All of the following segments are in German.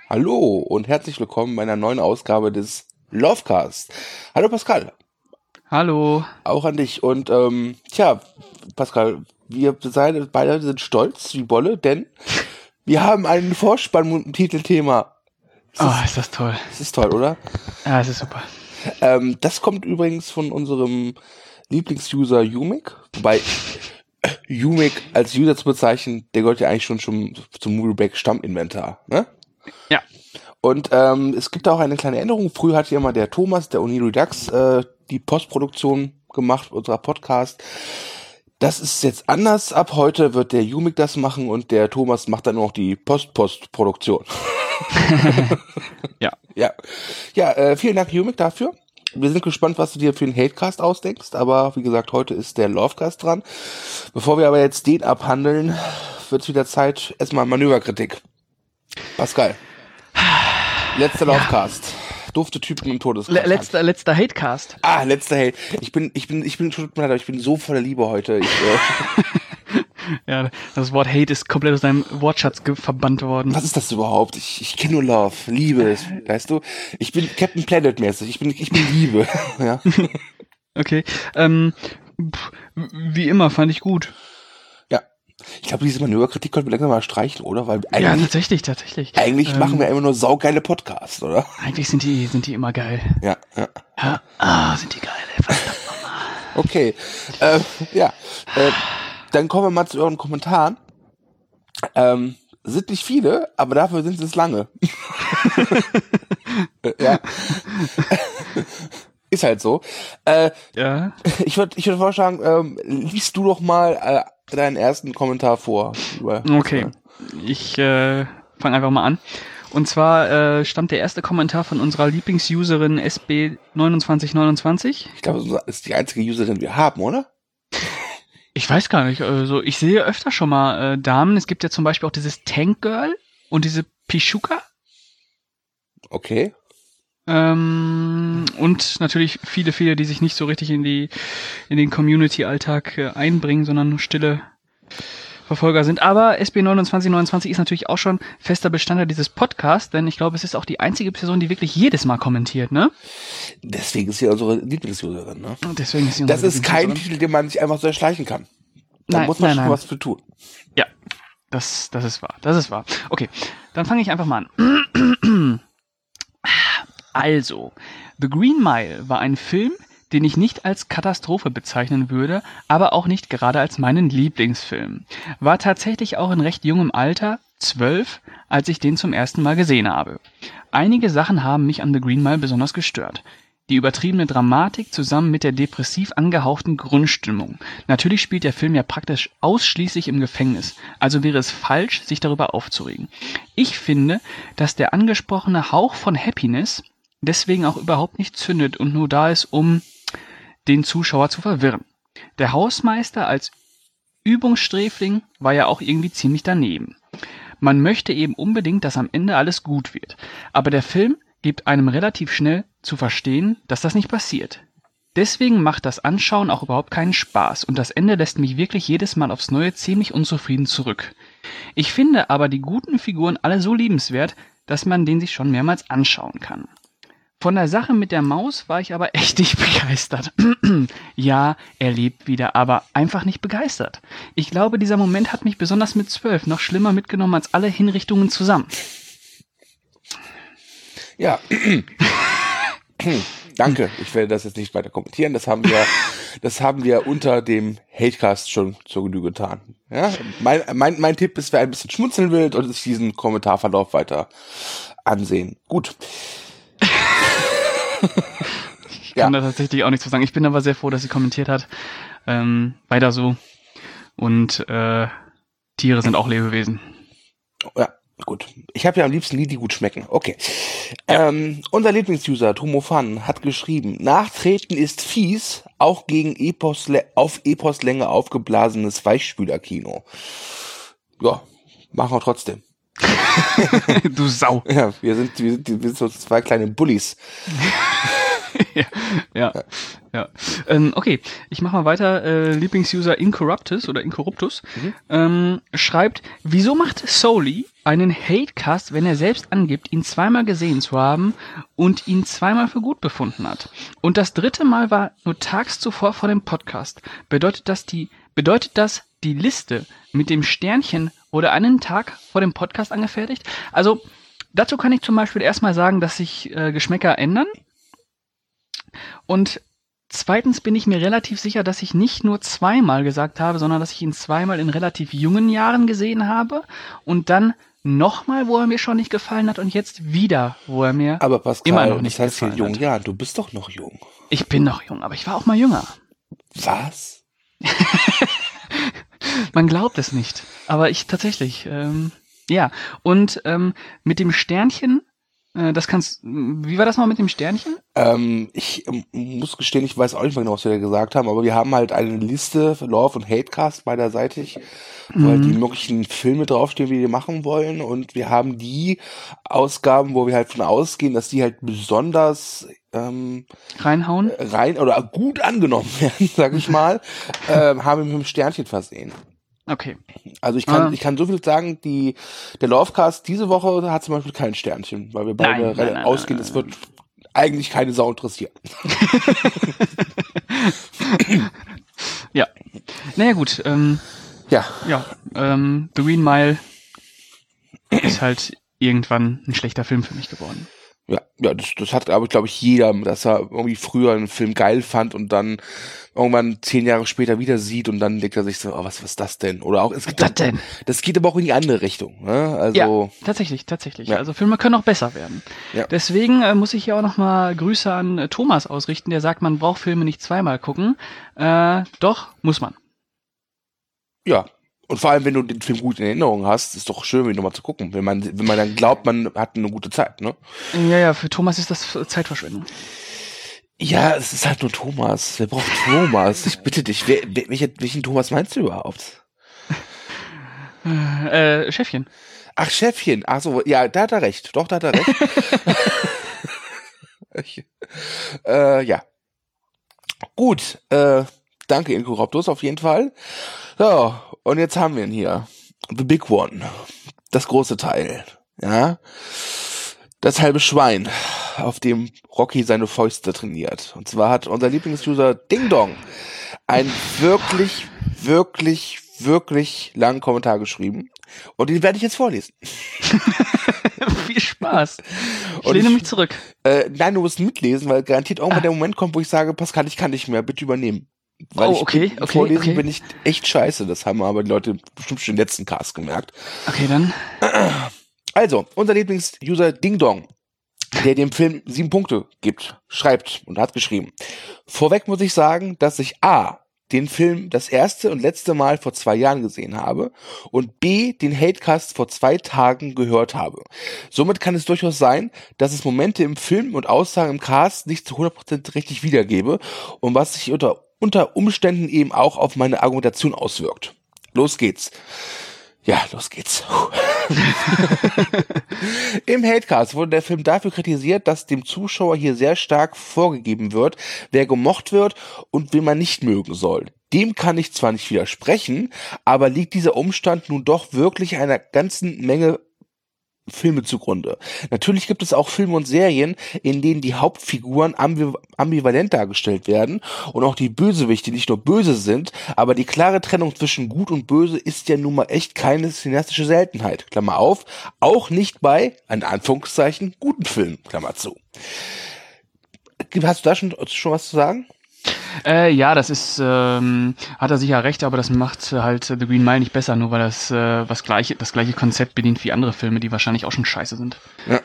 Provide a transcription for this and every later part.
Hallo und herzlich willkommen bei einer neuen Ausgabe des Lovecast. Hallo Pascal. Hallo. Auch an dich. Und Pascal, wir beide sind stolz wie Bolle, denn wir haben einen Vorspann mit dem Titelthema. Ist das toll. Das ist toll, oder? Ja, es ist super. Das kommt übrigens von unserem Lieblingsuser Umik, wobei Umik als User zu bezeichnen, der gehört ja eigentlich schon zum Movieback Stamminventar, ne? Ja. Und es gibt auch eine kleine Änderung. Früher hat ja immer der Thomas, der Uni Redux, die Postproduktion gemacht, unserer Podcast. Das ist jetzt anders. Ab heute wird der Umik das machen und der Thomas macht dann noch die Postproduktion. Ja. Ja, vielen Dank, Umik, dafür. Wir sind gespannt, was du dir für einen Hatecast ausdenkst, aber wie gesagt, heute ist der Lovecast dran. Bevor wir aber jetzt den abhandeln, wird es wieder Zeit, erstmal Manöverkritik. Pascal. Letzter Lovecast. Dufte Typen im Todeskreis. Letzter Hatecast. Letzter Hate. Ich bin so voller Liebe heute. Ja, das Wort Hate ist komplett aus deinem Wortschatz verbannt worden. Was ist das überhaupt? Ich kenne nur Love, Liebe, weißt du? Ich bin Captain Planet mäßig. Ich bin Liebe. Ja. Okay. Wie immer, fand ich gut. Ja. Ich glaube, diese Manöverkritik könnten wir langsam mal streichen, oder? Weil tatsächlich. Eigentlich machen wir immer nur saugeile Podcasts, oder? Eigentlich sind die immer geil. Ja. Sind die geil, ey. Verdammt nochmal. Okay. Dann kommen wir mal zu euren Kommentaren. Sind nicht viele, aber dafür sind es lange. Ja. Ist halt so. Ja. Ich würde vorschlagen, liest du doch mal deinen ersten Kommentar vor. Okay. Ich fange einfach mal an. Und zwar stammt der erste Kommentar von unserer Lieblingsuserin SB2929. Ich glaube, das ist die einzige Userin, die wir haben, oder? Ich weiß gar nicht. Also ich sehe öfter schon mal Damen. Es gibt ja zum Beispiel auch dieses Tank Girl und diese Pishuka. Okay. Und natürlich viele, die sich nicht so richtig in den Community-Alltag einbringen, sondern nur stille Verfolger sind. Aber SB2929 ist natürlich auch schon fester Bestandteil dieses Podcasts, denn ich glaube, es ist auch die einzige Person, die wirklich jedes Mal kommentiert, ne? Deswegen ist sie unsere Lieblingsuserin, ne? Deswegen ist sie das ist kein Titel, den man sich einfach so erschleichen kann. Da muss man schon was für tun. Ja, das ist wahr. Das ist wahr. Okay, dann fange ich einfach mal an. Also, The Green Mile war ein Film, den ich nicht als Katastrophe bezeichnen würde, aber auch nicht gerade als meinen Lieblingsfilm. War tatsächlich auch in recht jungem Alter, 12, als ich den zum ersten Mal gesehen habe. Einige Sachen haben mich an The Green Mile besonders gestört. Die übertriebene Dramatik zusammen mit der depressiv angehauchten Grundstimmung. Natürlich spielt der Film ja praktisch ausschließlich im Gefängnis, also wäre es falsch, sich darüber aufzuregen. Ich finde, dass der angesprochene Hauch von Happiness deswegen auch überhaupt nicht zündet und nur da ist, um den Zuschauer zu verwirren. Der Hausmeister als Übungssträfling war ja auch irgendwie ziemlich daneben. Man möchte eben unbedingt, dass am Ende alles gut wird. Aber der Film gibt einem relativ schnell zu verstehen, dass das nicht passiert. Deswegen macht das Anschauen auch überhaupt keinen Spaß und das Ende lässt mich wirklich jedes Mal aufs Neue ziemlich unzufrieden zurück. Ich finde aber die guten Figuren alle so liebenswert, dass man den sich schon mehrmals anschauen kann. Von der Sache mit der Maus war ich aber echt nicht begeistert. Ja, er lebt wieder, aber einfach nicht begeistert. Ich glaube, dieser Moment hat mich besonders mit 12 noch schlimmer mitgenommen als alle Hinrichtungen zusammen. Ja. Danke. Ich werde das jetzt nicht weiter kommentieren. Das haben wir unter dem Hatecast schon zur Genüge getan. Ja? Mein Tipp ist, wer ein bisschen schmunzeln will und sich diesen Kommentarverlauf weiter ansehen. Gut. Ich kann da tatsächlich auch nichts zu sagen. Ich bin aber sehr froh, dass sie kommentiert hat. Weiter so. Und Tiere sind auch Lebewesen. Ja, gut. Ich habe ja am liebsten Lied, die gut schmecken. Okay. Unser Lieblingsuser, Tomofan, hat geschrieben, Nachtreten ist fies, auch gegen auf Eposlänge aufgeblasenes Weichspülerkino. Ja, machen wir trotzdem. Du Sau. Ja, wir sind so zwei kleine Bullies. Ja. Okay, ich mach mal weiter. Lieblingsuser Incorruptus schreibt, wieso macht Soli einen Hatecast, wenn er selbst angibt, ihn zweimal gesehen zu haben und ihn zweimal für gut befunden hat? Und das dritte Mal war nur tags zuvor vor dem Podcast. Bedeutet das, die Liste mit dem Sternchen wurde einen Tag vor dem Podcast angefertigt? Also, dazu kann ich zum Beispiel erstmal sagen, dass sich Geschmäcker ändern. Und zweitens bin ich mir relativ sicher, dass ich nicht nur zweimal gesagt habe, sondern dass ich ihn zweimal in relativ jungen Jahren gesehen habe und dann nochmal, wo er mir schon nicht gefallen hat und jetzt wieder, wo er mir Aber Pascal, immer noch nicht das heißt gefallen in jungen hat. Jahren, du bist doch noch jung. Ich bin noch jung, aber ich war auch mal jünger. Was? Man glaubt es nicht, aber ich tatsächlich, ja. Und mit dem Sternchen, wie war das noch mit dem Sternchen? Ich muss gestehen, ich weiß auch nicht mehr genau, was wir da gesagt haben, aber wir haben halt eine Liste für Love- und Hatecast beiderseitig, wo halt die möglichen Filme draufstehen, die wir machen wollen, und wir haben die Ausgaben, wo wir halt von ausgehen, dass die halt besonders Reinhauen? rein oder gut angenommen werden, sag ich mal, haben wir mit einem Sternchen versehen. Okay. Also ich kann so viel sagen, der Lovecast diese Woche hat zum Beispiel kein Sternchen, weil wir beide Nein, ausgehen, es wird eigentlich keine Sau interessieren. Ja. Naja gut, Ja. The Green Mile ist halt irgendwann ein schlechter Film für mich geworden. Ja, das hat, glaube ich, jeder, dass er irgendwie früher einen Film geil fand und dann irgendwann 10 Jahre später wieder sieht und dann denkt er sich so, oh, was ist das denn? Oder auch, das geht aber auch in die andere Richtung, ne? Also. Ja, tatsächlich. Ja. Also Filme können auch besser werden. Ja. Deswegen muss ich hier auch nochmal Grüße an Thomas ausrichten, der sagt, man braucht Filme nicht zweimal gucken. Doch, muss man. Ja. Und vor allem, wenn du den Film gut in Erinnerung hast, ist doch schön, ihn nochmal zu gucken. Wenn man dann glaubt, man hat eine gute Zeit, ne? Ja, für Thomas ist das Zeitverschwendung. Ja, es ist halt nur Thomas. Wer braucht Thomas? Ich bitte dich. Welchen Thomas meinst du überhaupt? Chefchen. Ach, Chefchen. Ach so, ja, da hat er recht. Doch, da hat er recht. Ja. Gut, danke, Incorruptus, auf jeden Fall. So, und jetzt haben wir ihn hier. The Big One. Das große Teil. Ja. Das halbe Schwein, auf dem Rocky seine Fäuste trainiert. Und zwar hat unser Lieblingsuser Ding Dong einen wirklich, wirklich, wirklich langen Kommentar geschrieben. Und den werde ich jetzt vorlesen. Viel Spaß. Ich lehne mich zurück. Nein, du musst mitlesen, weil garantiert irgendwann der Moment kommt, wo ich sage, Pascal, ich kann nicht mehr, bitte übernehmen. Weil vorlesen bin ich echt scheiße. Das haben aber die Leute bestimmt schon im letzten Cast gemerkt. Okay, dann. Also, unser Lieblingsuser Ding Dong, der dem Film 7 Punkte gibt, schreibt und hat geschrieben. Vorweg muss ich sagen, dass ich A, den Film das erste und letzte Mal vor 2 Jahren gesehen habe und B, den Hatecast vor 2 Tagen gehört habe. Somit kann es durchaus sein, dass es Momente im Film und Aussagen im Cast nicht zu 100% richtig wiedergebe und was sich unter Umständen eben auch auf meine Argumentation auswirkt. Los geht's. Ja, los geht's. Im Hatecast wurde der Film dafür kritisiert, dass dem Zuschauer hier sehr stark vorgegeben wird, wer gemocht wird und wen man nicht mögen soll. Dem kann ich zwar nicht widersprechen, aber liegt dieser Umstand nun doch wirklich einer ganzen Menge Filme zugrunde. Natürlich gibt es auch Filme und Serien, in denen die Hauptfiguren ambivalent dargestellt werden und auch die Bösewichte nicht nur böse sind, aber die klare Trennung zwischen Gut und Böse ist ja nun mal echt keine cineastische Seltenheit. Klammer auf, auch nicht bei, in Anführungszeichen, guten Filmen, Klammer zu. Hast du da schon was zu sagen? Ja, das ist, hat er sicher recht, aber das macht halt The Green Mile nicht besser, nur weil das das gleiche Konzept bedient wie andere Filme, die wahrscheinlich auch schon scheiße sind. Ja.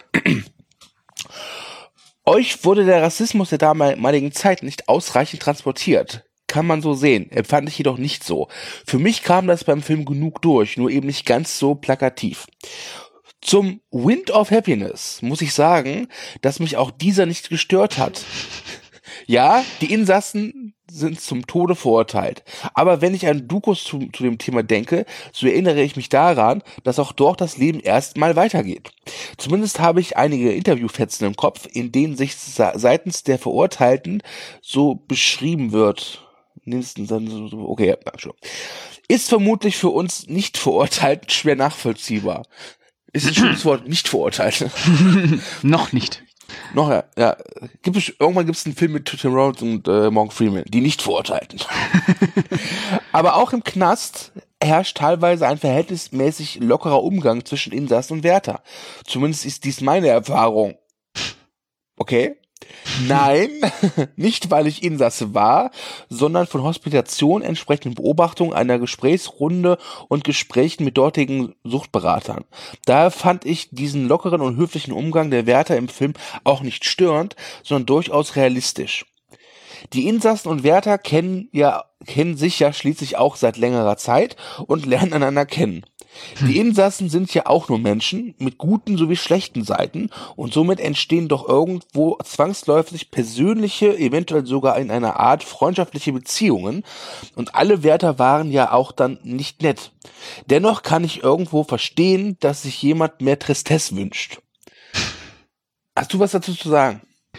Euch wurde der Rassismus der damaligen Zeit nicht ausreichend transportiert. Kann man so sehen, empfand ich jedoch nicht so. Für mich kam das beim Film genug durch, nur eben nicht ganz so plakativ. Zum Wind of Happiness muss ich sagen, dass mich auch dieser nicht gestört hat. Ja, die Insassen sind zum Tode verurteilt. Aber wenn ich an Dokus zu dem Thema denke, so erinnere ich mich daran, dass auch dort das Leben erstmal weitergeht. Zumindest habe ich einige Interviewfetzen im Kopf, in denen sich seitens der Verurteilten so beschrieben wird. Okay, ja, schon. Ist vermutlich für uns Nicht-Verurteilten schwer nachvollziehbar. Ist ein schönes Wort, Nicht-Verurteilte. Noch nicht. Noch, ja. Irgendwann gibt es einen Film mit Tim Roth und Morgan Freeman, die Nicht-Verurteilten. Aber auch im Knast herrscht teilweise ein verhältnismäßig lockerer Umgang zwischen Insassen und Wärter. Zumindest ist dies meine Erfahrung. Okay? Nein, nicht weil ich Insasse war, sondern von Hospitation, entsprechenden Beobachtungen, einer Gesprächsrunde und Gesprächen mit dortigen Suchtberatern. Daher fand ich diesen lockeren und höflichen Umgang der Wärter im Film auch nicht störend, sondern durchaus realistisch. Die Insassen und Wärter kennen sich ja schließlich auch seit längerer Zeit und lernen einander kennen. Die Insassen sind ja auch nur Menschen mit guten sowie schlechten Seiten und somit entstehen doch irgendwo zwangsläufig persönliche, eventuell sogar in einer Art freundschaftliche Beziehungen und alle Wärter waren ja auch dann nicht nett. Dennoch kann ich irgendwo verstehen, dass sich jemand mehr Tristesse wünscht. Hast du was dazu zu sagen?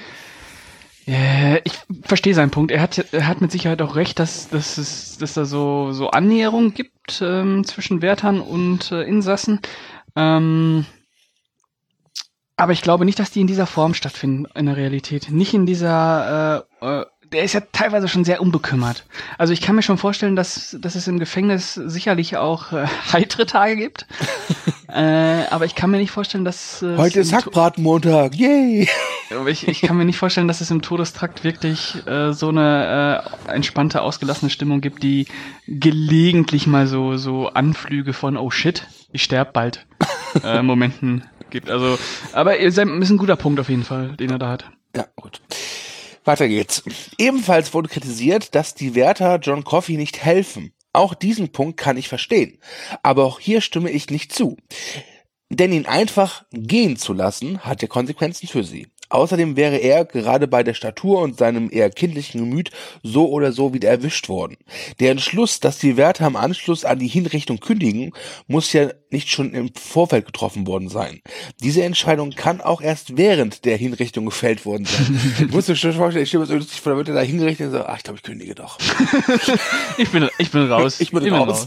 Ich verstehe seinen Punkt. Er hat mit Sicherheit auch recht, dass da so Annäherungen gibt zwischen Wärtern und Insassen. Aber ich glaube nicht, dass die in dieser Form stattfinden in der Realität. Nicht in dieser der ist ja teilweise schon sehr unbekümmert. Also ich kann mir schon vorstellen, dass es im Gefängnis sicherlich auch heitere Tage gibt. Aber ich kann mir nicht vorstellen, dass heute ist Hackbratenmontag, yay! Aber ich kann mir nicht vorstellen, dass es im Todestrakt wirklich so eine entspannte, ausgelassene Stimmung gibt, die gelegentlich mal so Anflüge von oh shit, ich sterbe bald Momenten gibt. Also, aber ist ein guter Punkt auf jeden Fall, den er da hat. Ja, gut. Weiter geht's. Ebenfalls wurde kritisiert, dass die Wärter John Coffey nicht helfen. Auch diesen Punkt kann ich verstehen. Aber auch hier stimme ich nicht zu. Denn ihn einfach gehen zu lassen, hat ja Konsequenzen für sie. Außerdem wäre er, gerade bei der Statur und seinem eher kindlichen Gemüt, so oder so wieder erwischt worden. Der Entschluss, dass die Wärter im Anschluss an die Hinrichtung kündigen, muss ja nicht schon im Vorfeld getroffen worden sein. Diese Entscheidung kann auch erst während der Hinrichtung gefällt worden sein. Ich muss mir schon vorstellen, ich stehe mir so vor der Mitte da hingerichtet und so, ich glaube, ich kündige doch. Ich bin raus. Ich bin raus.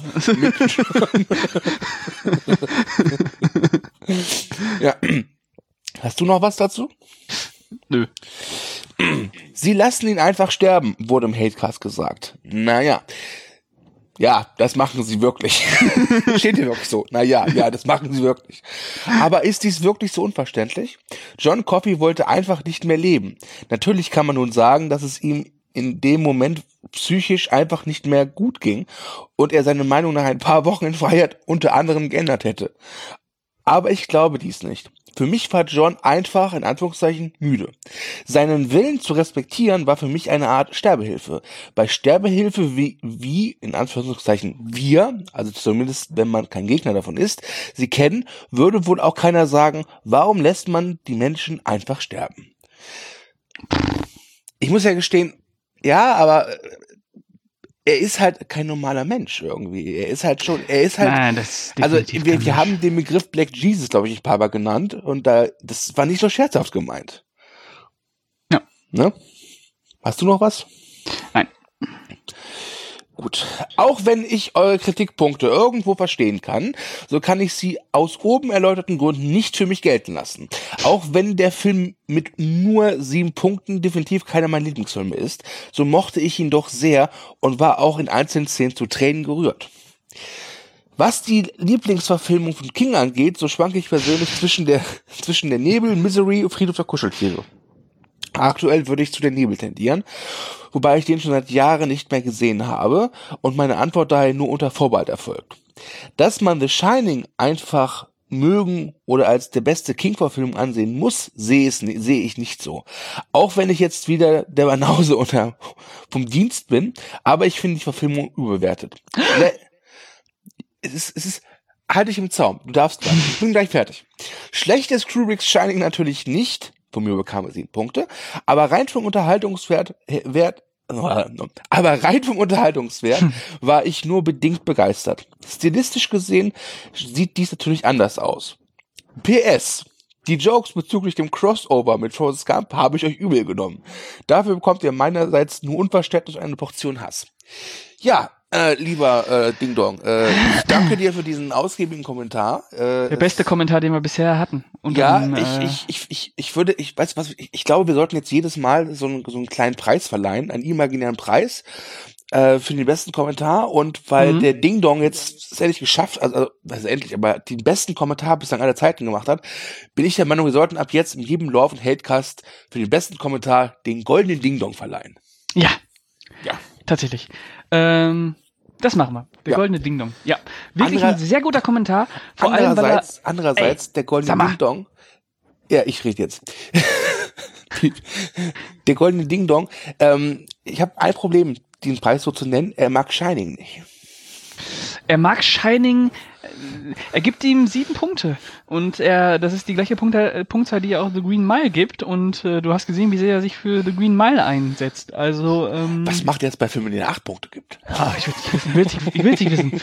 Ja. Hast du noch was dazu? Nö. Sie lassen ihn einfach sterben, wurde im Hatecast gesagt. Naja. Ja, das machen sie wirklich. Steht hier wirklich so. Naja, das machen sie wirklich. Aber ist dies wirklich so unverständlich? John Coffey wollte einfach nicht mehr leben. Natürlich kann man nun sagen, dass es ihm in dem Moment psychisch einfach nicht mehr gut ging und er seine Meinung nach ein paar Wochen in Freiheit unter anderem geändert hätte. Aber ich glaube dies nicht. Für mich war John einfach, in Anführungszeichen, müde. Seinen Willen zu respektieren war für mich eine Art Sterbehilfe. Bei Sterbehilfe wie in Anführungszeichen, wir, also zumindest wenn man kein Gegner davon ist, sie kennen, würde wohl auch keiner sagen, warum lässt man die Menschen einfach sterben? Ich muss ja gestehen, ja, aber er ist halt kein normaler Mensch irgendwie. Er ist halt. Nein, das also wir haben den Begriff Black Jesus, glaube ich, ein paar Mal genannt und das war nicht so scherzhaft gemeint. Ja. Ne? Hast du noch was? Nein. Gut. Auch wenn ich eure Kritikpunkte irgendwo verstehen kann, so kann ich sie aus oben erläuterten Gründen nicht für mich gelten lassen. Auch wenn der Film mit nur 7 Punkten definitiv keiner meiner Lieblingsfilme ist, so mochte ich ihn doch sehr und war auch in einzelnen Szenen zu Tränen gerührt. Was die Lieblingsverfilmung von King angeht, so schwanke ich persönlich zwischen der Nebel, Misery und Friedhof der Kuscheltiere. Aktuell würde ich zu den Nebel tendieren, wobei ich den schon seit Jahren nicht mehr gesehen habe und meine Antwort daher nur unter Vorbehalt erfolgt. Dass man The Shining einfach mögen oder als der beste King-Verfilmung ansehen muss, sehe ich nicht so. Auch wenn ich jetzt wieder der Banause vom Dienst bin, aber ich finde die Verfilmung überbewertet. Es ist halte ich im Zaum. Du darfst bleiben. Ich bin gleich fertig. Schlecht ist Kubricks Shining natürlich nicht. Von mir bekam er 7 Punkte. Aber rein vom Unterhaltungswert war ich nur bedingt begeistert. Stilistisch gesehen sieht dies natürlich anders aus. PS. Die Jokes bezüglich dem Crossover mit Forrest Gump habe ich euch übel genommen. Dafür bekommt ihr meinerseits nur unverständlich eine Portion Hass. Ja, lieber Ding Dong, ich danke dir für diesen ausgiebigen Kommentar. Der beste Kommentar, den wir bisher hatten. Und ja, dann, ich glaube, wir sollten jetzt jedes Mal so einen kleinen Preis verleihen, einen imaginären Preis für den besten Kommentar, und weil der Ding Dong jetzt es endlich geschafft, also endlich, aber den besten Kommentar bislang aller Zeiten gemacht hat, bin ich der Meinung, wir sollten ab jetzt in jedem Love and Hatecast für den besten Kommentar den goldenen Ding Dong verleihen. Ja. Ja. Tatsächlich. Das machen wir. Der goldene Ding Dong. Ja. Wirklich ein sehr guter Kommentar. Vor allem, andererseits, der goldene Ding Dong. Ja, ich rede jetzt. Der goldene Ding Dong. Ich habe ein Problem, den Preis so zu nennen. Er mag Shining nicht. Er mag Shining. Er gibt ihm 7 Punkte. Und das ist die gleiche Punktzahl, die er auch The Green Mile gibt. Und du hast gesehen, wie sehr er sich für The Green Mile einsetzt. Also, was macht er jetzt bei Filmen, denen er 8 Punkte gibt? Ich will es nicht wissen.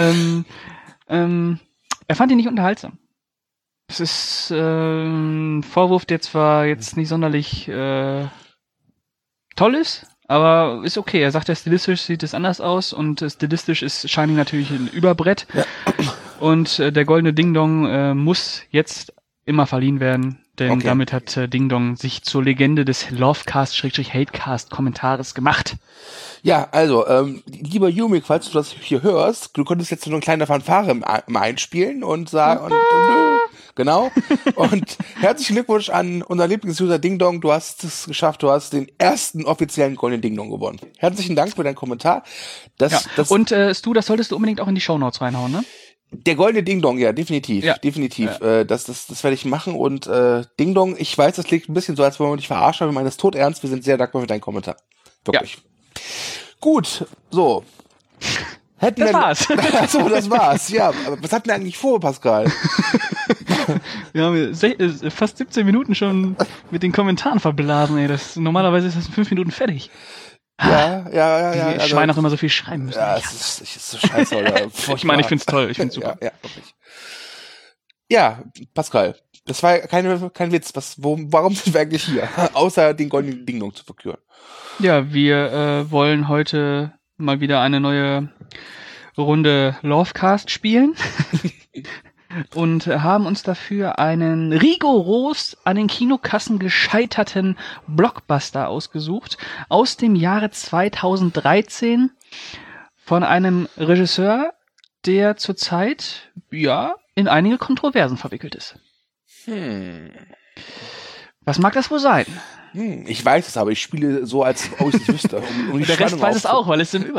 Er fand ihn nicht unterhaltsam. Es ist ein Vorwurf, der zwar jetzt nicht sonderlich toll ist, aber ist okay. Er sagt, stilistisch sieht es anders aus, und stilistisch ist Shining natürlich ein Überbrett. Ja. Und der goldene Ding Dong muss jetzt immer verliehen werden, denn damit hat Ding Dong sich zur Legende des Lovecast-Hatecast-Kommentares gemacht. Ja, also, lieber Yumik, falls du das hier hörst, du könntest jetzt nur eine kleine Fanfare im Einspielen und sagen, genau. Und herzlichen Glückwunsch an unseren Lieblingsuser Ding Dong, du hast es geschafft, du hast den ersten offiziellen goldenen Ding Dong gewonnen. Herzlichen Dank für deinen Kommentar. Und Stu, das solltest du unbedingt auch in die Shownotes reinhauen, ne? Der goldene Ding Dong, ja, definitiv. Ja. Das werde ich machen, und Ding Dong, ich weiß, das klingt ein bisschen so, als wenn wir dich verarschen, aber wir meinen das todernst, wir sind sehr dankbar für deinen Kommentar. Wirklich. Ja. Gut, so. Das war's. Achso, das war's. Ja, aber was hatten wir eigentlich vor, Pascal? Wir haben fast 17 Minuten schon mit den Kommentaren verblasen, ey. Normalerweise ist das in 5 Minuten fertig. Ja. Die Schweine auch immer so viel schreiben müssen. Ja, es ist so scheiße, oder? Ich meine, ich find's toll, ich find's super. Ja, wirklich. Ja, Pascal, das war kein Witz. Warum sind wir eigentlich hier? Außer den goldenen Ding Dong zu verküren. Ja, wir wollen heute mal wieder eine neue Runde Lovecast spielen und haben uns dafür einen rigoros an den Kinokassen gescheiterten Blockbuster ausgesucht aus dem Jahre 2013 von einem Regisseur, der zurzeit in einige Kontroversen verwickelt ist. Was mag das wohl sein? Ich weiß es, aber ich spiele so, als ob ich es nicht wüsste. Der Rest weiß es auch, weil es im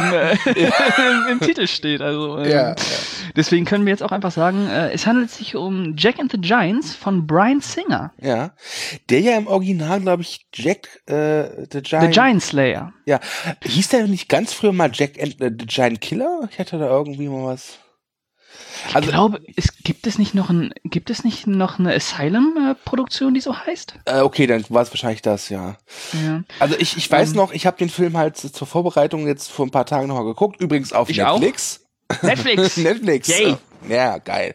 Titel steht. Also, deswegen können wir jetzt auch einfach sagen, es handelt sich um Jack and the Giants von Bryan Singer. Ja, der ja im Original, glaube ich, Jack the Giant Slayer. Ja, hieß der nicht ganz früher mal Jack and the Giant Killer? Ich hatte da irgendwie mal was... Ich glaube, gibt es nicht noch eine Asylum-Produktion, die so heißt? Okay, dann war es wahrscheinlich das, ja. Also ich weiß noch, ich habe den Film halt zur Vorbereitung jetzt vor ein paar Tagen nochmal geguckt, übrigens auf Netflix. Auch? Netflix! Yay. Ja, geil.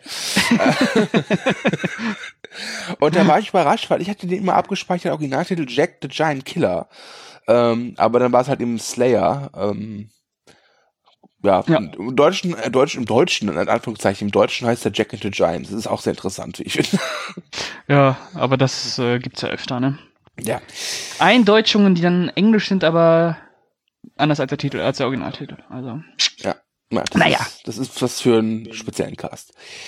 Und da war ich überrascht, weil ich hatte den immer abgespeichert, Originaltitel Jack the Giant Killer. Aber dann war es halt eben Slayer. Im Deutschen, in Anführungszeichen, im Deutschen heißt der Jack and the Giants. Das ist auch sehr interessant, wie ich finde. Ja, aber das gibt's ja öfter, ne? Ja. Eindeutschungen, die dann Englisch sind, aber anders als der Originaltitel. Also. Ja. Das ist was für einen speziellen Cast.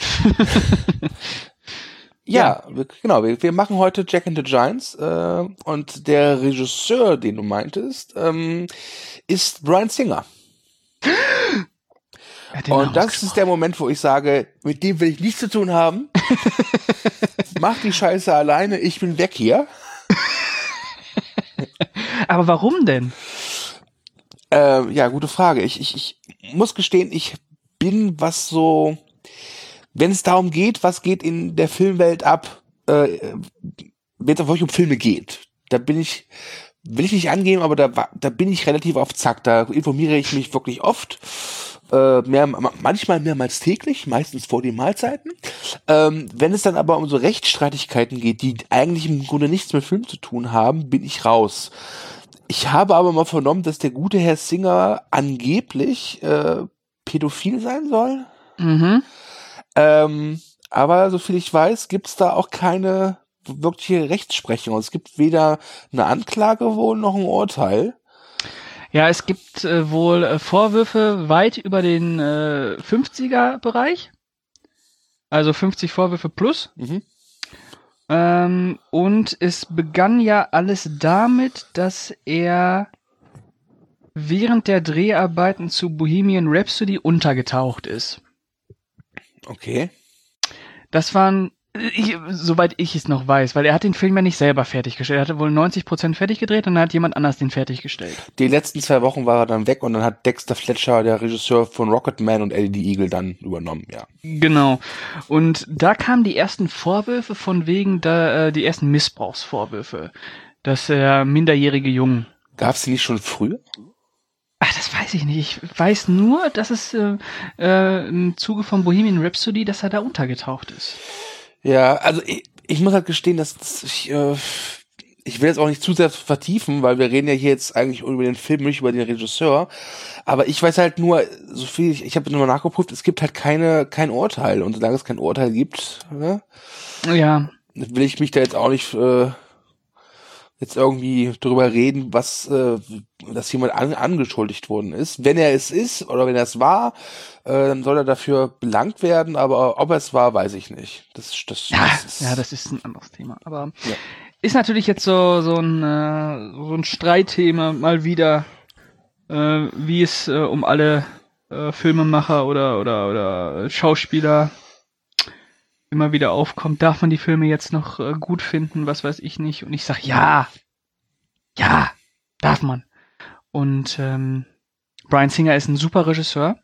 Wir machen heute Jack and the Giants und der Regisseur, den du meintest, ist Bryan Singer. Und das ist der Moment, wo ich sage, mit dem will ich nichts zu tun haben. Mach die Scheiße alleine, ich bin weg hier. Aber warum denn? Gute Frage. Ich muss gestehen, ich bin wenn es darum geht, was geht in der Filmwelt ab, wenn es wirklich um Filme geht, da will ich nicht angeben, aber da bin ich relativ auf Zack. Da informiere ich mich wirklich oft. Manchmal mehrmals täglich, meistens vor den Mahlzeiten. Wenn es dann aber um so Rechtsstreitigkeiten geht, die eigentlich im Grunde nichts mit Film zu tun haben, bin ich raus. Ich habe aber mal vernommen, dass der gute Herr Singer angeblich pädophil sein soll. Mhm. Aber soviel ich weiß, gibt's da auch keine wirkliche Rechtsprechung. Es gibt weder eine Anklage wohl noch ein Urteil. Ja, es gibt wohl Vorwürfe weit über den 50er-Bereich. Also 50 Vorwürfe plus. Mhm. Und es begann ja alles damit, dass er während der Dreharbeiten zu Bohemian Rhapsody untergetaucht ist. Okay. Das waren, soweit ich es noch weiß, weil er hat den Film ja nicht selber fertiggestellt. Er hatte wohl 90% fertig gedreht und dann hat jemand anders den fertiggestellt. Die letzten 2 Wochen war er dann weg und dann hat Dexter Fletcher, der Regisseur von Rocketman und Eddie the Eagle, dann übernommen, ja. Genau. Und da kamen die ersten Vorwürfe von wegen, die ersten Missbrauchsvorwürfe, dass er minderjährige Jungen. Gab's die nicht schon früher? Ach, das weiß ich nicht. Ich weiß nur, dass es im Zuge von Bohemian Rhapsody, dass er da untergetaucht ist. Ja, also ich muss halt gestehen, dass ich will jetzt auch nicht zu sehr vertiefen, weil wir reden ja hier jetzt eigentlich über den Film, nicht über den Regisseur. Aber ich weiß halt nur, so viel, ich habe nur nachgeprüft, es gibt halt kein Urteil. Und solange es kein Urteil gibt, ne, Ja. will ich mich da jetzt auch nicht jetzt irgendwie drüber reden, dass jemand angeschuldigt worden ist. Wenn er es ist oder wenn er es war, dann soll er dafür belangt werden, aber ob er es war, weiß ich nicht. Das ist ein anderes Thema. Aber ist natürlich jetzt so ein Streitthema mal wieder, wie es um alle Filmemacher oder Schauspieler immer wieder aufkommt. Darf man die Filme jetzt noch gut finden? Was weiß ich nicht. Und ich sag ja, darf man. Und Bryan Singer ist ein super Regisseur.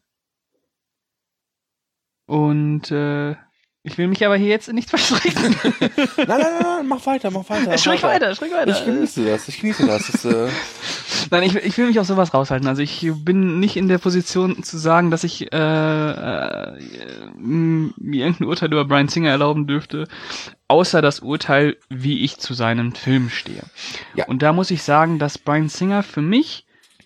Und ich will mich aber hier jetzt nicht verstricken. Nein, mach weiter. Sprich weiter. Ich genieße das. Nein, ich will mich auf sowas raushalten. Also ich bin nicht in der Position zu sagen, dass ich mir irgendein Urteil über Bryan Singer erlauben dürfte, außer das Urteil, wie ich zu seinen Filmen stehe. Ja. Und da muss ich sagen, dass Bryan Singer für mich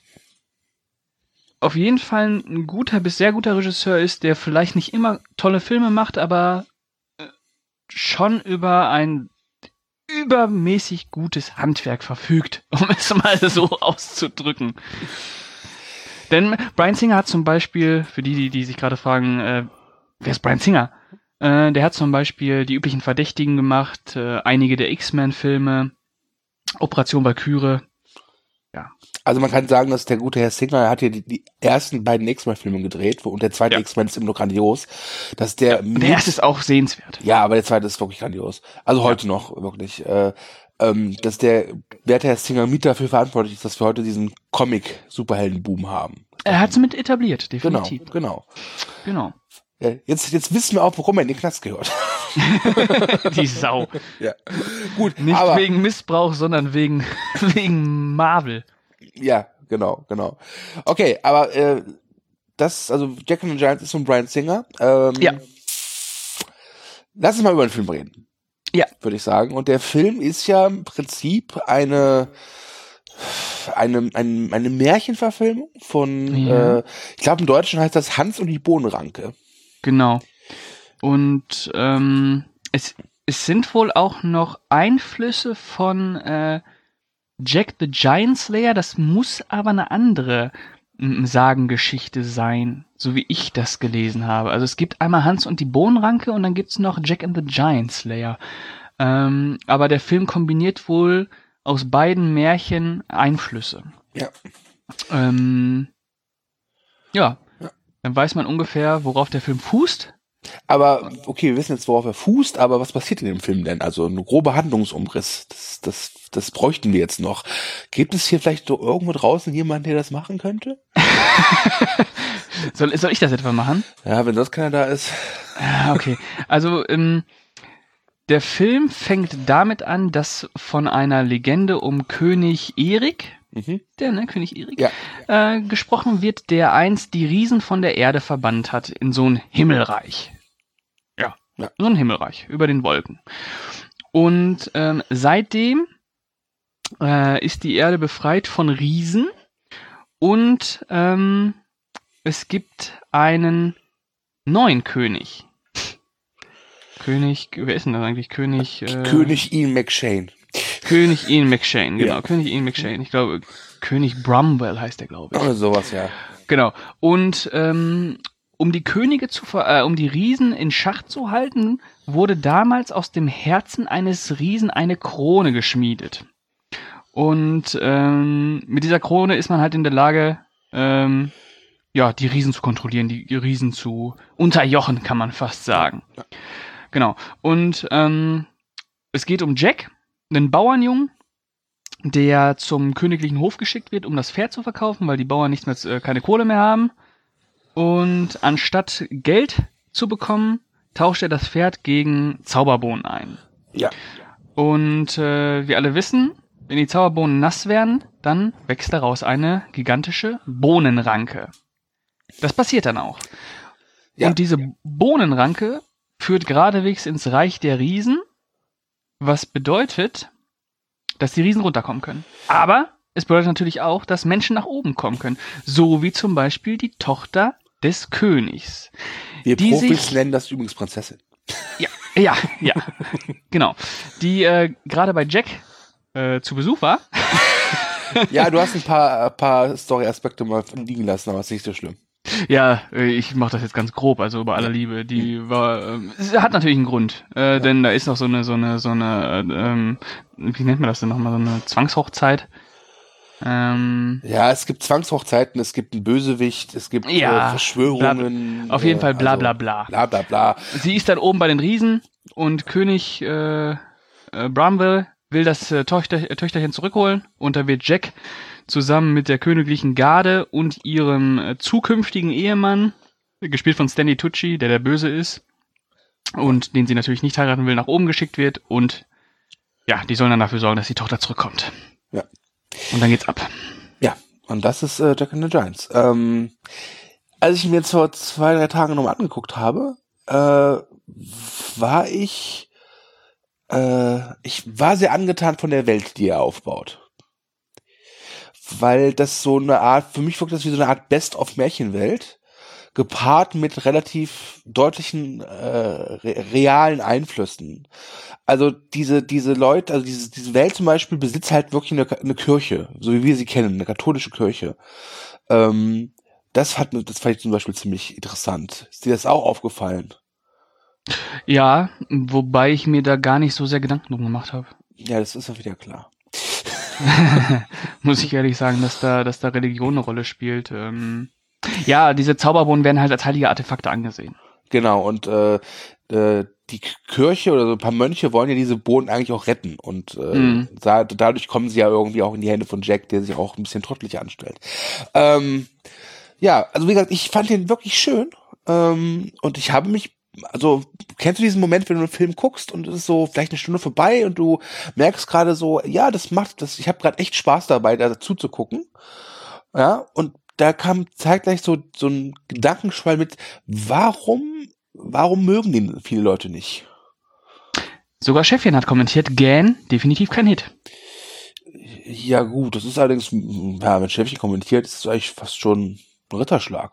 auf jeden Fall ein guter bis sehr guter Regisseur ist, der vielleicht nicht immer tolle Filme macht, aber schon über ein übermäßig gutes Handwerk verfügt, um es mal so auszudrücken. Denn Bryan Singer hat zum Beispiel, für die sich gerade fragen, wer ist Bryan Singer? Der hat zum Beispiel die üblichen Verdächtigen gemacht, einige der X-Men-Filme, Operation Valkyrie. Ja. Also man kann sagen, dass der gute Herr Singer, er hat hier die ersten beiden X-Men-Filme gedreht, und der zweite X-Men ist immer nur grandios. Dass der erste ist auch sehenswert. Ja, aber der zweite ist wirklich grandios. Also heute noch, wirklich. Dass der werte Herr Singer mit dafür verantwortlich ist, dass wir heute diesen Comic-Superhelden-Boom haben. Er hat es mit etabliert, definitiv. Genau. Ja, jetzt wissen wir auch, warum er in den Knast gehört. Die Sau. Ja. Gut, nicht aber wegen Missbrauch, sondern wegen Marvel. Ja, genau. Okay, aber also Jack and the Giants ist von Bryan Singer. Ja. Lass uns mal über den Film reden. Ja. Würde ich sagen. Und der Film ist ja im Prinzip eine Märchenverfilmung von, ich glaube im Deutschen heißt das Hans und die Bohnenranke. Genau. Und es sind wohl auch noch Einflüsse von Jack the Giant Slayer, das muss aber eine andere Sagengeschichte sein, so wie ich das gelesen habe. Also es gibt einmal Hans und die Bohnenranke und dann gibt's noch Jack and the Giant Slayer. Aber der Film kombiniert wohl aus beiden Märchen Einflüsse. Ja. Ja, dann weiß man ungefähr, worauf der Film fußt. Aber, okay, wir wissen jetzt, worauf er fußt, aber was passiert in dem Film denn? Also ein grober Handlungsumriss, das bräuchten wir jetzt noch. Gibt es hier vielleicht so irgendwo draußen jemanden, der das machen könnte? Soll ich das etwa machen? Ja, wenn sonst keiner da ist. Okay, also Der Film fängt damit an, dass von einer Legende um König Erik, König Erik, gesprochen wird, der einst die Riesen von der Erde verbannt hat in so ein Himmelreich. Ja, so ein Himmelreich über den Wolken. Und seitdem ist die Erde befreit von Riesen und es gibt einen neuen König. Wer ist denn das eigentlich? König Ian McShane. König Ian McShane, genau. Ja. König Ian McShane. Ich glaube, König Brumwell heißt der, glaube ich. Oder sowas, ja. Genau. Und um die Könige um die Riesen in Schach zu halten, wurde damals aus dem Herzen eines Riesen eine Krone geschmiedet. Und mit dieser Krone ist man halt in der Lage, die Riesen zu kontrollieren, die Riesen zu unterjochen, kann man fast sagen. Ja. Genau. Und es geht um Jack, einen Bauernjungen, der zum königlichen Hof geschickt wird, um das Pferd zu verkaufen, weil die Bauern keine Kohle mehr haben. Und anstatt Geld zu bekommen, tauscht er das Pferd gegen Zauberbohnen ein. Ja. Und wir alle wissen, wenn die Zauberbohnen nass werden, dann wächst daraus eine gigantische Bohnenranke. Das passiert dann auch. Ja. Und diese Bohnenranke führt geradewegs ins Reich der Riesen, was bedeutet, dass die Riesen runterkommen können. Aber es bedeutet natürlich auch, dass Menschen nach oben kommen können. So wie zum Beispiel die Tochter des Königs. Wir Profis nennen das übrigens Prinzessin. Ja, genau. Die gerade bei Jack zu Besuch war. Ja, du hast ein paar Story-Aspekte mal liegen lassen, aber ist nicht so schlimm. Ja, ich mache das jetzt ganz grob, also bei aller Liebe. Die war, hat natürlich einen Grund, denn da ist noch so eine, wie nennt man das denn nochmal, so eine Zwangshochzeit. Ja, es gibt Zwangshochzeiten, es gibt einen Bösewicht, es gibt Verschwörungen. Auf jeden Fall bla bla bla. Bla bla bla. Sie ist dann oben bei den Riesen und König Brumwell will das Töchterchen zurückholen und da wird Jack zusammen mit der königlichen Garde und ihrem zukünftigen Ehemann, gespielt von Stanley Tucci, der Böse ist und den sie natürlich nicht heiraten will, nach oben geschickt wird und ja, die sollen dann dafür sorgen, dass die Tochter zurückkommt. Ja. Und dann geht's ab. Ja, und das ist Jack and the Giants. Als ich mir jetzt vor 2-3 Tagen nochmal angeguckt habe, war ich war sehr angetan von der Welt, die er aufbaut. Weil das so eine Art, für mich wirkt das wie so eine Art Best-of-Märchenwelt, gepaart mit relativ deutlichen realen Einflüssen. Also diese Leute, also diese Welt zum Beispiel besitzt halt wirklich eine Kirche, so wie wir sie kennen, eine katholische Kirche. Das fand ich zum Beispiel ziemlich interessant. Ist dir das auch aufgefallen? Ja, wobei ich mir da gar nicht so sehr Gedanken drum gemacht habe. Ja, das ist auch wieder klar. Muss ich ehrlich sagen, dass da Religion eine Rolle spielt. Ja, diese Zauberbohnen werden halt als heilige Artefakte angesehen. Genau, und die Kirche oder so ein paar Mönche wollen ja diese Bohnen eigentlich auch retten. Und dadurch kommen sie ja irgendwie auch in die Hände von Jack, der sich auch ein bisschen trottelig anstellt. Ja, also wie gesagt, ich fand den wirklich schön. Und ich habe mich, also kennst du diesen Moment, wenn du einen Film guckst und es ist so vielleicht eine Stunde vorbei und du merkst gerade so, ja, ich habe gerade echt Spaß dabei, da zuzugucken. Ja, und da kam zeitgleich so ein Gedankenschwall mit, warum mögen den viele Leute nicht? Sogar Chefin hat kommentiert, Gan, definitiv kein Hit. Ja gut, das ist allerdings, ja, wenn Chefin kommentiert, ist es eigentlich fast schon ein Ritterschlag.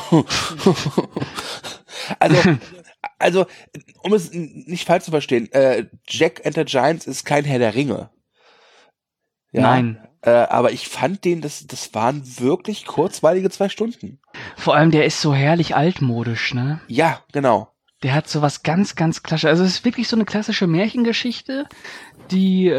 Also, um es nicht falsch zu verstehen, Jack and the Giants ist kein Herr der Ringe. Ja, nein. Aber ich fand das waren wirklich kurzweilige 2 Stunden. Vor allem, der ist so herrlich altmodisch, ne? Ja, genau. Der hat so was ganz, ganz klassisches. Also es ist wirklich so eine klassische Märchengeschichte, die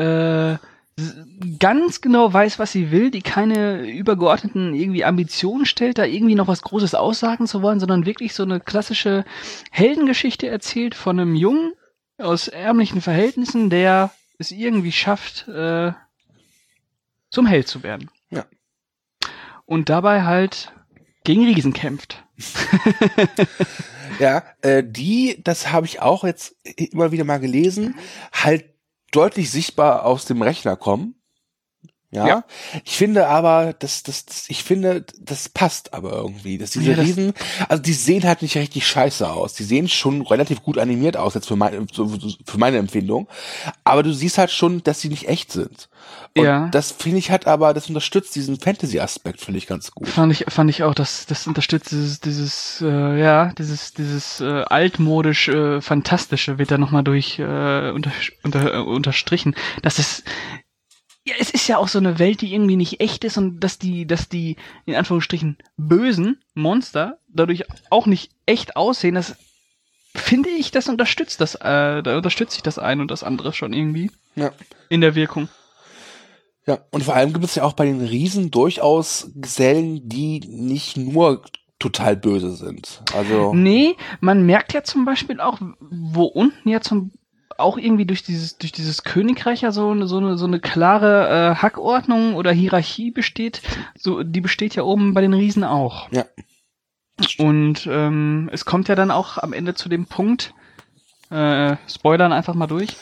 ganz genau weiß, was sie will, die keine übergeordneten irgendwie Ambitionen stellt, da irgendwie noch was Großes aussagen zu wollen, sondern wirklich so eine klassische Heldengeschichte erzählt von einem Jungen aus ärmlichen Verhältnissen, der es irgendwie schafft, zum Held zu werden. Ja. Und dabei halt gegen Riesen kämpft. Ja, das habe ich auch jetzt immer wieder mal gelesen, halt deutlich sichtbar aus dem Rechner kommen. Ja. Ich finde aber, das passt aber irgendwie, dass diese Riesen, also die sehen halt nicht richtig scheiße aus. Die sehen schon relativ gut animiert aus, jetzt für meine Empfindung. Aber du siehst halt schon, dass sie nicht echt sind. Und das finde ich halt aber, das unterstützt diesen Fantasy-Aspekt, finde ich ganz gut. Fand ich auch, das unterstützt dieses altmodisch Fantastische wird da nochmal unterstrichen. Das ist, ja, es ist ja auch so eine Welt, die irgendwie nicht echt ist und dass die, in Anführungsstrichen, bösen Monster dadurch auch nicht echt aussehen, das finde ich, da unterstütze ich das eine und das andere schon irgendwie. Ja. In der Wirkung. Ja, und vor allem gibt es ja auch bei den Riesen durchaus Gesellen, die nicht nur total böse sind. Also. Nee, man merkt ja zum Beispiel auch, wo unten ja auch irgendwie durch dieses Königreich ja so eine klare Hackordnung oder Hierarchie besteht, die besteht ja oben bei den Riesen auch. Ja. Und es kommt ja dann auch am Ende zu dem Punkt, spoilern einfach mal durch,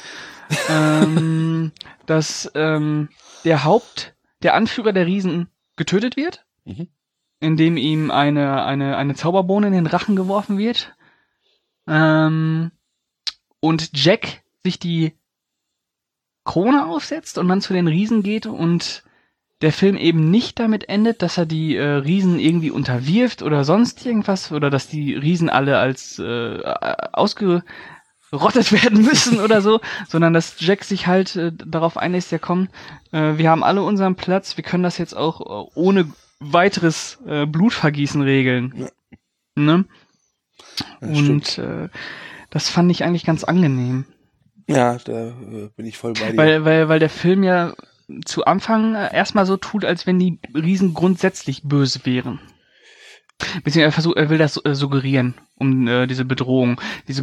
dass der Anführer der Riesen getötet wird, indem ihm eine Zauberbohne in den Rachen geworfen wird. Und Jack sich die Krone aufsetzt und dann zu den Riesen geht und der Film eben nicht damit endet, dass er die Riesen irgendwie unterwirft oder sonst irgendwas oder dass die Riesen alle als ausgerottet werden müssen oder so, sondern dass Jack sich halt darauf einlässt, ja komm, wir haben alle unseren Platz, wir können das jetzt auch ohne weiteres Blutvergießen regeln. Ja. Ne? Und das fand ich eigentlich ganz angenehm. Ja, da bin ich voll bei dir. Weil der Film ja zu Anfang erstmal so tut, als wenn die Riesen grundsätzlich böse wären. Beziehungsweise er will das suggerieren, um diese Bedrohung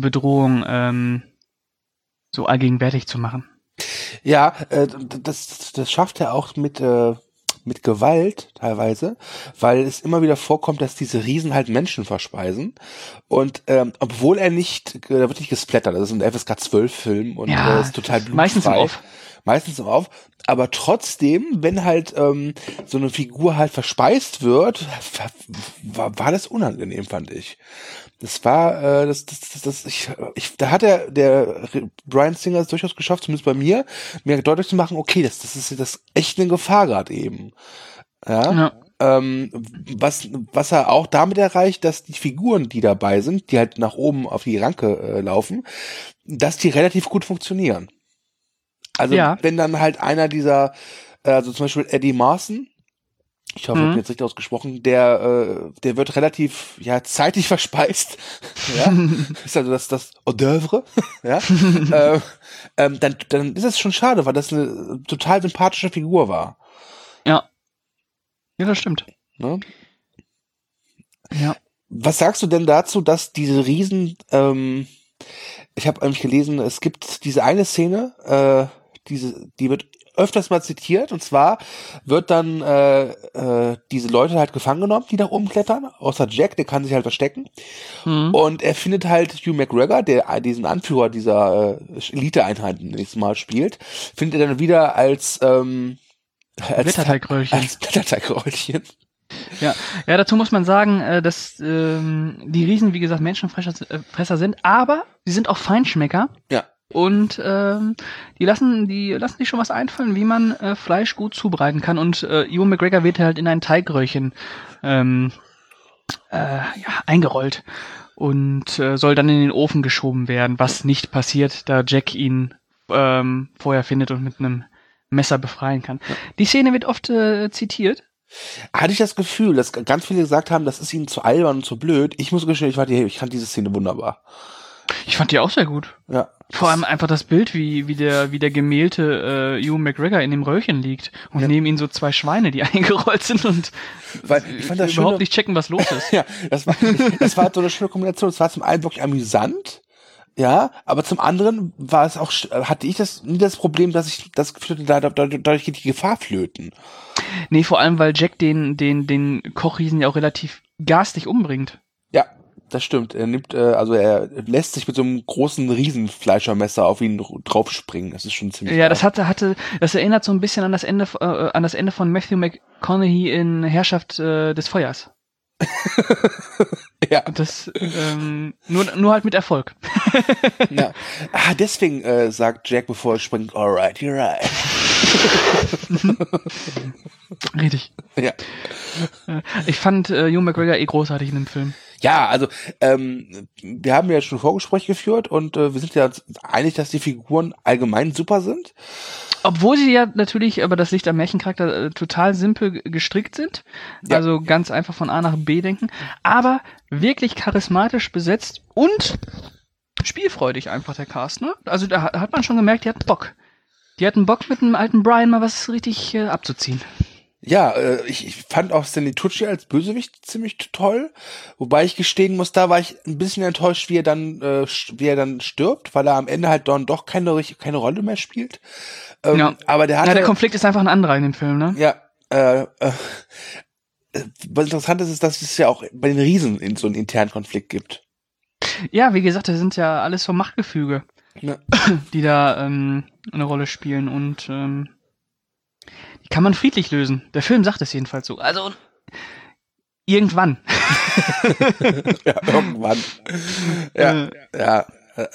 so allgegenwärtig zu machen. Ja, das schafft er auch mit Gewalt teilweise, weil es immer wieder vorkommt, dass diese Riesen halt Menschen verspeisen. Und obwohl da wird nicht gesplattert, das ist ein FSK 12 Film und ist total blutfrei. Meistens auf. Aber trotzdem, wenn halt so eine Figur halt verspeist wird, war das unangenehm, fand ich. Das war, da hat der Bryan Singer es durchaus geschafft, zumindest bei mir deutlich zu machen, okay, das ist das echt eine Gefahr gerade eben. Ja. Was er auch damit erreicht, dass die Figuren, die dabei sind, die halt nach oben auf die Ranke laufen, dass die relativ gut funktionieren. Also wenn dann halt einer dieser, also zum Beispiel Eddie Marsan, ich hoffe, ich habe jetzt richtig ausgesprochen, der wird relativ zeitig verspeist. Ja, ist also das Hors d'oeuvre. Ja, dann ist es schon schade, weil das eine total sympathische Figur war. Ja, das stimmt. Ne? Ja. Was sagst du denn dazu, dass diese Riesen, ich habe eigentlich gelesen, es gibt diese eine Szene, die wird öfters mal zitiert, und zwar wird dann diese Leute halt gefangen genommen, die nach oben klettern, außer Jack, der kann sich halt verstecken. Und er findet halt Hugh McGregor, der diesen Anführer dieser Elite-Einheiten nächstes Mal spielt, findet er dann wieder als Blätterteigröllchen. Ja, dazu muss man sagen, dass die Riesen, wie gesagt, Menschenfresser sind, aber sie sind auch Feinschmecker. Ja. Und die lassen sich schon was einfallen, wie man Fleisch gut zubereiten kann. Und Ewan McGregor wird halt in ein Teigröllchen eingerollt und soll dann in den Ofen geschoben werden, was nicht passiert, da Jack ihn vorher findet und mit einem Messer befreien kann. Ja. Die Szene wird oft zitiert. Hatte ich das Gefühl, dass ganz viele gesagt haben, das ist ihnen zu albern und zu blöd. Ich muss gestehen, ich fand diese Szene wunderbar. Ich fand die auch sehr gut. Ja. Vor allem einfach das Bild, wie der gemählte Ewan McGregor in dem Röllchen liegt und neben ihm so zwei Schweine, die eingerollt sind und ich fand das überhaupt nicht checken, was los ist. Ja, das war so eine schöne Kombination. Es war zum einen wirklich amüsant, ja, aber zum anderen hatte ich nie das Problem, dass ich das Gefühl hatte, dadurch geht die Gefahr flöten. Nee, vor allem, weil Jack den Kochriesen ja auch relativ garstig umbringt. Das stimmt. Er lässt sich mit so einem großen Riesenfleischermesser auf ihn draufspringen. Das ist schon ziemlich Ja, geil. das erinnert so ein bisschen an das Ende von Matthew McConaughey in Herrschaft des Feuers. Ja. Das, nur halt mit Erfolg. Ja. Deswegen sagt Jack, bevor er springt, alright, you're right. Richtig. Ja. Ich fand Ewan McGregor großartig in dem Film. Ja, also wir haben ja schon ein Vorgespräch geführt und wir sind ja einig, dass die Figuren allgemein super sind. Obwohl sie ja natürlich, aber das liegt am Märchencharakter, total simpel gestrickt sind. Ja. Also ganz einfach von A nach B denken. Aber wirklich charismatisch besetzt und spielfreudig einfach der Cast, ne? Also da hat man schon gemerkt, die hatten Bock. Die hatten Bock, mit dem alten Brian mal was richtig abzuziehen. Ja, ich fand auch Stanley Tucci als Bösewicht ziemlich toll, wobei ich gestehen muss, da war ich ein bisschen enttäuscht, wie er dann stirbt, weil er am Ende halt dann doch keine Rolle mehr spielt. Ja. Aber der Konflikt ist einfach ein anderer in dem Film, ne? Ja, was interessant ist, dass es ja auch bei den Riesen so einen internen Konflikt gibt. Ja, wie gesagt, das sind ja alles so Machtgefüge, Ja. die da eine Rolle spielen und die kann man friedlich lösen. Der Film sagt es jedenfalls so. Also irgendwann. Ja, irgendwann. Ja.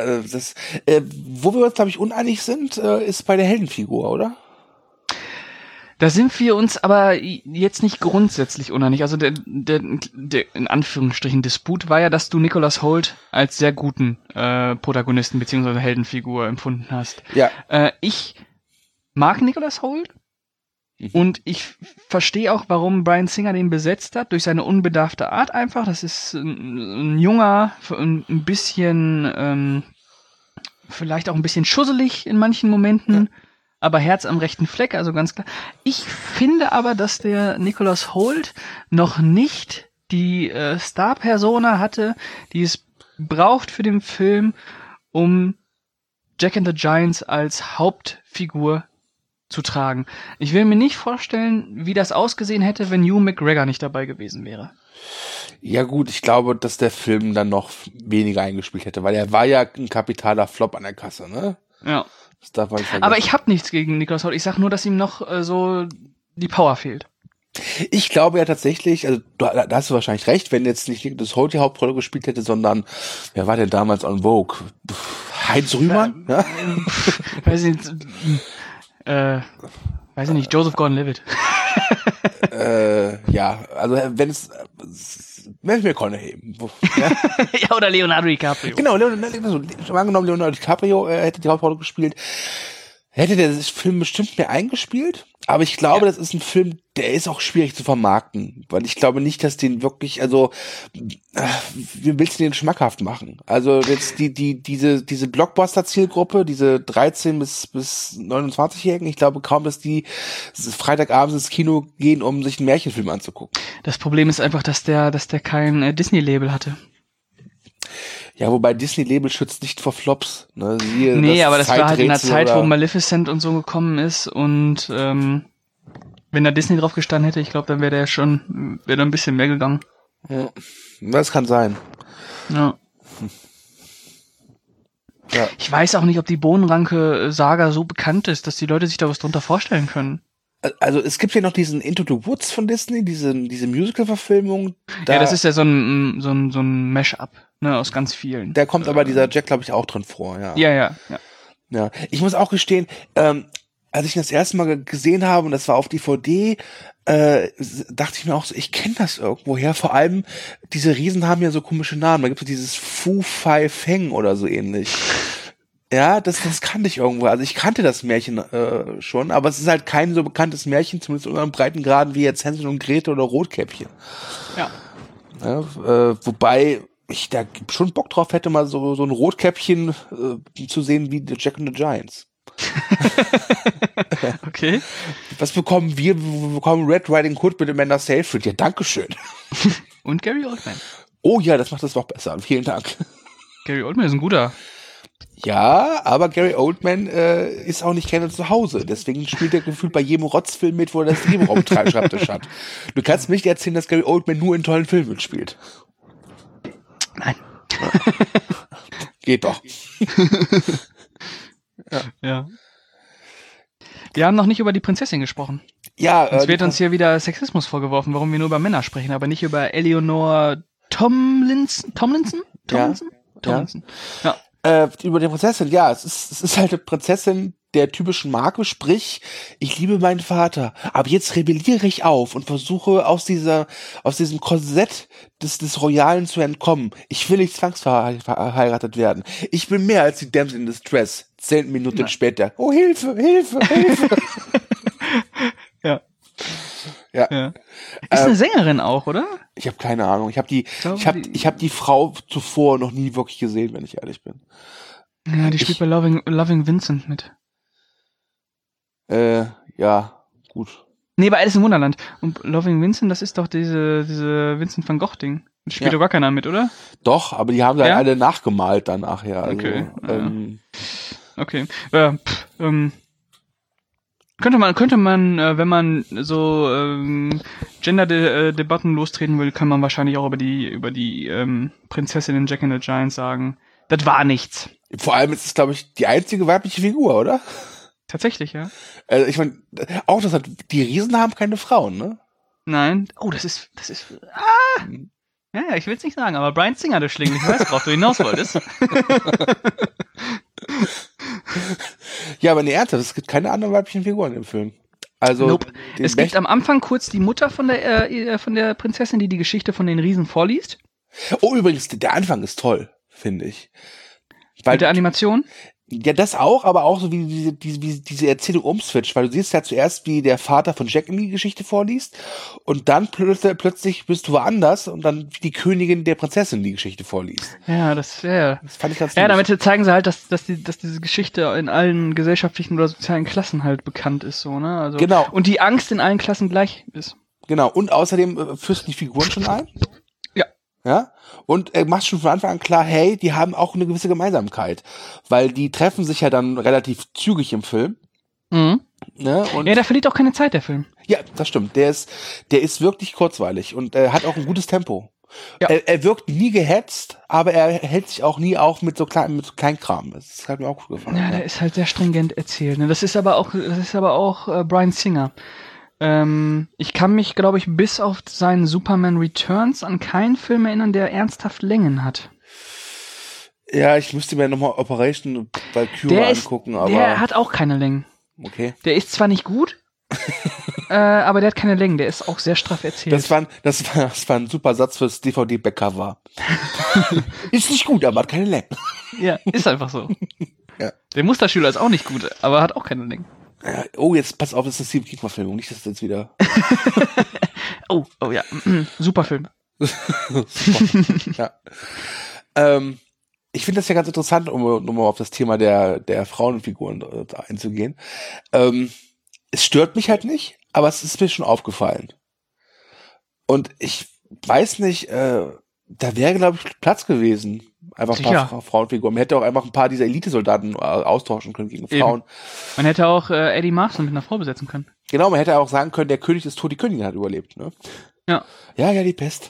Wo wir uns, glaube ich, uneinig sind, ist bei der Heldenfigur, oder? Da sind wir uns aber jetzt nicht grundsätzlich uneinig. Also der in Anführungsstrichen Disput war ja, dass du Nicholas Hoult als sehr guten Protagonisten bzw. Heldenfigur empfunden hast. Ja. Ich mag Nicholas Hoult. Und ich verstehe auch, warum Bryan Singer den besetzt hat, durch seine unbedarfte Art einfach. Das ist ein junger, ein bisschen, vielleicht auch ein bisschen schusselig in manchen Momenten, aber Herz am rechten Fleck, also ganz klar. Ich finde aber, dass der Nicholas Hoult noch nicht die Star-Persona hatte, die es braucht für den Film, um Jack and the Giants als Hauptfigur zu tragen. Ich will mir nicht vorstellen, wie das ausgesehen hätte, wenn Ewan McGregor nicht dabei gewesen wäre. Ja gut, ich glaube, dass der Film dann noch weniger eingespielt hätte, weil er war ja ein kapitaler Flop an der Kasse, ne? Ja. Das darf man nicht vergessen. Aber ich habe nichts gegen Nicholas Hoult. Ich sag nur, dass ihm noch so die Power fehlt. Ich glaube ja tatsächlich, also da hast du wahrscheinlich recht, wenn jetzt nicht Nicholas Hoult die Hauptrolle gespielt hätte, sondern wer war denn damals on Vogue? Heinz Rühmann? Ja? Weiß ich nicht, Joseph Gordon-Levitt. Ja, also wenn es Matthew McConaughey. Ja? Ja, oder Leonardo DiCaprio. Genau, angenommen Leonardo DiCaprio hätte die Hauptrolle gespielt, hätte der Film bestimmt mehr eingespielt. Aber ich glaube, das ist ein Film, der ist auch schwierig zu vermarkten, weil ich glaube nicht, dass den wirklich, also wie willst du den schmackhaft machen? Also jetzt diese Blockbuster-Zielgruppe, diese 13 bis 29-Jährigen, ich glaube kaum, dass die Freitagabends ins Kino gehen, um sich einen Märchenfilm anzugucken. Das Problem ist einfach, dass der kein Disney-Label hatte. Ja, wobei Disney-Label schützt nicht vor Flops. Ne? Aber das war halt in der Zeit, wo Maleficent und so gekommen ist und wenn da Disney drauf gestanden hätte, ich glaube, dann wäre da ein bisschen mehr gegangen. Ja, das kann sein. Ja. Ja. Ich weiß auch nicht, ob die Bohnenranke-Saga so bekannt ist, dass die Leute sich da was drunter vorstellen können. Also es gibt ja noch diesen Into the Woods von Disney, diese Musical-Verfilmung. Ja, das ist ja so ein Mash-up, ne, aus ganz vielen. Da kommt aber dieser Jack, glaube ich, auch drin vor, ja. Ja. Ich muss auch gestehen, als ich ihn das erste Mal gesehen habe, und das war auf DVD, dachte ich mir auch so, ich kenne das irgendwoher. Vor allem, diese Riesen haben ja so komische Namen. Da gibt es dieses Fu Fai Feng oder so ähnlich. Ja, das kannte ich irgendwo. Also ich kannte das Märchen schon, aber es ist halt kein so bekanntes Märchen, zumindest in einem Breitengraden wie jetzt Hänsel und Gretel oder Rotkäppchen. Ja. Wobei ich da schon Bock drauf hätte, mal so ein Rotkäppchen zu sehen wie The Jack and the Giants. Okay. Was bekommen wir? Wir bekommen Red Riding Hood mit Amanda Seyfried. Ja, dankeschön. Und Gary Oldman. Oh ja, das macht das noch besser. Vielen Dank. Gary Oldman ist ein guter. Ja, aber Gary Oldman ist auch nicht gerne zu Hause. Deswegen spielt er gefühlt bei jedem Rotzfilm mit, wo er das Nebenraum-Schreibtisch hat. Du kannst mir nicht erzählen, dass Gary Oldman nur in tollen Filmen spielt. Nein. Geht doch. Ja. Wir haben noch nicht über die Prinzessin gesprochen. Ja, Es wird uns hier wieder Sexismus vorgeworfen, warum wir nur über Männer sprechen, aber nicht über Eleanor Tomlinson? Ja. Über die Prinzessin, ja, es ist halt eine Prinzessin der typischen Marke, sprich, ich liebe meinen Vater, aber jetzt rebelliere ich auf und versuche aus diesem Korsett des Royalen zu entkommen. Ich will nicht zwangsverheiratet werden. Ich bin mehr als die Damsel in Distress. 10 Minuten später. Oh, Hilfe, Hilfe, Hilfe. Ja. Ja. Ist eine Sängerin auch, oder? Ich habe keine Ahnung. Ich habe die Frau zuvor noch nie wirklich gesehen, wenn ich ehrlich bin. Ja, die spielt bei Loving Vincent mit. Ja, gut. Nee, bei Alice im Wunderland. Und Loving Vincent, das ist doch diese Vincent van Gogh-Ding. Da spielt doch gar keiner mit, oder? Doch, aber die haben da alle nachgemalt dann nachher. Also, okay. Okay. Könnte man, wenn man so Gender-Debatten lostreten will, kann man wahrscheinlich auch über die Prinzessin in Jack and the Giant sagen. Das war nichts. Vor allem ist es, glaube ich, die einzige weibliche Figur, oder? Tatsächlich, ja. Also ich meine, auch die Riesen haben keine Frauen, ne? Nein. Oh, das ist. Ja, ich will es nicht sagen, aber Bryan Singer, der Schlingel, ich weiß, worauf du hinaus wolltest. Ja, aber ernsthaft, es gibt keine anderen weiblichen Figuren im Film. Also nope. Es gibt am Anfang kurz die Mutter von der Prinzessin, die Geschichte von den Riesen vorliest. Oh, übrigens, der Anfang ist toll, finde ich. Mit der Animation? Ja, das auch, aber auch so wie diese Erzählung umswitcht, weil du siehst ja zuerst, wie der Vater von Jack die Geschichte vorliest und dann plötzlich bist du woanders und dann wie die Königin der Prinzessin die Geschichte vorliest. Ja, das fand ich ganz ja, damit zeigen sie halt, dass diese Geschichte in allen gesellschaftlichen oder sozialen Klassen halt bekannt ist, so, ne? Also, genau. Und die Angst in allen Klassen gleich ist. Genau, und außerdem führst du die Figuren schon ein. Ja, und machst schon von Anfang an klar, hey, die haben auch eine gewisse Gemeinsamkeit, weil die treffen sich ja dann relativ zügig im Film. Mhm. Ne? Und ja, der verliert auch keine Zeit, der Film. Ja, das stimmt. Der ist wirklich kurzweilig und hat auch ein gutes Tempo. Ja. Er wirkt nie gehetzt, aber er hält sich auch nie auf mit so Kleinkram. Das hat mir auch gut gefallen. Ja, der ist halt sehr stringent erzählt. Ne? Das ist aber auch Bryan Singer. Ich kann mich, glaube ich, bis auf seinen Superman Returns an keinen Film erinnern, der ernsthaft Längen hat. Ja, ich müsste mir nochmal Operation Valkyrie angucken, aber... Der hat auch keine Längen. Okay. Der ist zwar nicht gut, aber der hat keine Längen. Der ist auch sehr straff erzählt. Das war ein super Satz fürs DVD-Backcover. Ist nicht gut, aber hat keine Längen. Ja, ist einfach so. Ja. Der Musterschüler ist auch nicht gut, aber hat auch keine Längen. Oh, jetzt pass auf, das ist eine Stephen King-Verfilmung, nicht, dass das jetzt wieder... oh ja, super Film. Ja. Ich finde das ja ganz interessant, um mal auf das Thema der Frauenfiguren einzugehen. Es stört mich halt nicht, aber es ist mir schon aufgefallen. Und ich weiß nicht, da wäre, glaube ich, Platz gewesen. Einfach ein paar Frauenfiguren. Man hätte auch einfach ein paar dieser Elitesoldaten austauschen können gegen Frauen. Eben. Man hätte auch Eddie Marston mit einer Frau besetzen können. Genau, man hätte auch sagen können, der König ist tot, die Königin hat überlebt. Ne? Ja. Ja, die Pest.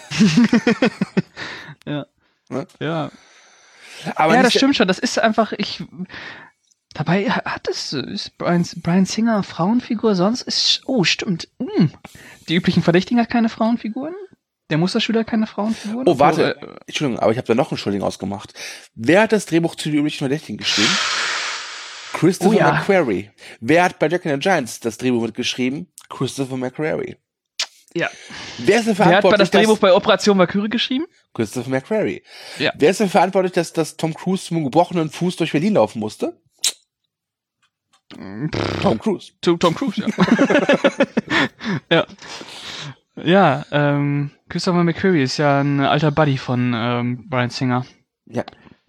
Ja. Ne? Ja. Aber ja, das stimmt schon. Das ist einfach, dabei ist Bryan Singer Frauenfigur, sonst ist, stimmt. Die üblichen Verdächtigen hat keine Frauenfiguren. Der Musterschüler hat keine Frauenfiguren. Oh, warte. Entschuldigung, aber ich habe da noch einen Schuldigen ausgemacht. Wer hat das Drehbuch zu den üblichen Verdächtigen geschrieben? Christopher McQuarrie. Wer hat bei Jack and the Giants das Drehbuch mitgeschrieben? Christopher McQuarrie. Ja. Wer hat das Drehbuch bei Operation Valkyrie geschrieben? Christopher McQuarrie. Ja. Wer ist dafür verantwortlich, dass Tom Cruise mit einem gebrochenen Fuß durch Berlin laufen musste? Tom Cruise. Tom Cruise, ja. Ja, Christopher McQuarrie ist ja ein alter Buddy von Bryan Singer. Ja.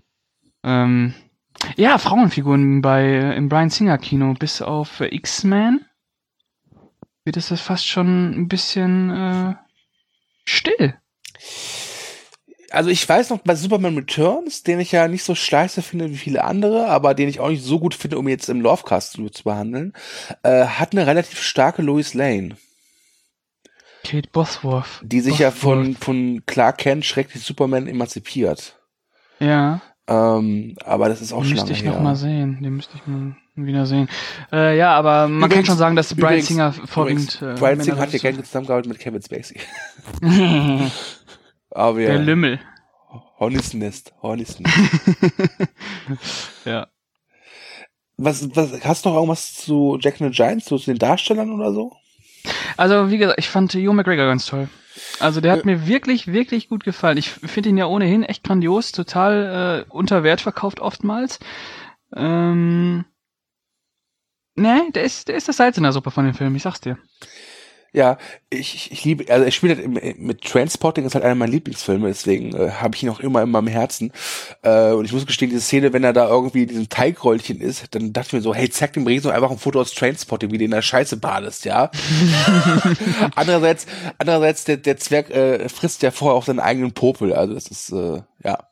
Ja, Frauenfiguren im Bryan Singer Kino, bis auf X-Men wird es fast schon ein bisschen still. Also ich weiß noch, bei Superman Returns, den ich ja nicht so scheiße finde wie viele andere, aber den ich auch nicht so gut finde, um jetzt im Lovecast zu behandeln, hat eine relativ starke Lois Lane. Kate Bosworth. Die sich ja von Clark Kent, schrecklich Superman, emanzipiert. Ja. Aber das ist auch schon lange her. Den müsste ich noch mal sehen. Den müsste ich mal wieder sehen. Ja, aber man kann schon sagen, dass Bryan Singer vorwiegend... Bryan Singer hat ja gerne zusammengearbeitet mit Kevin Spacey. Aber der Lümmel. Hornets Nest. Ja. Was, hast du noch irgendwas zu Jack and the Giants, zu den Darstellern oder so? Also, wie gesagt, ich fand Ewan McGregor ganz toll. Also, der hat mir wirklich, wirklich gut gefallen. Ich finde ihn ja ohnehin echt grandios, total unter Wert verkauft oftmals. Der ist das Salz in der Suppe von dem Film, ich sag's dir. Ja, ich liebe, also er spielt halt mit Transporting, ist halt einer meiner Lieblingsfilme, deswegen habe ich ihn auch immer in meinem Herzen. Und ich muss gestehen, diese Szene, wenn er da irgendwie in diesem Teigrollchen ist, dann dachte ich mir so, hey, zeig dem Regen so einfach ein Foto aus Transporting, wie der in der Scheiße badest, ja. Andererseits, der Zwerg frisst ja vorher auch seinen eigenen Popel, also das ist, ja.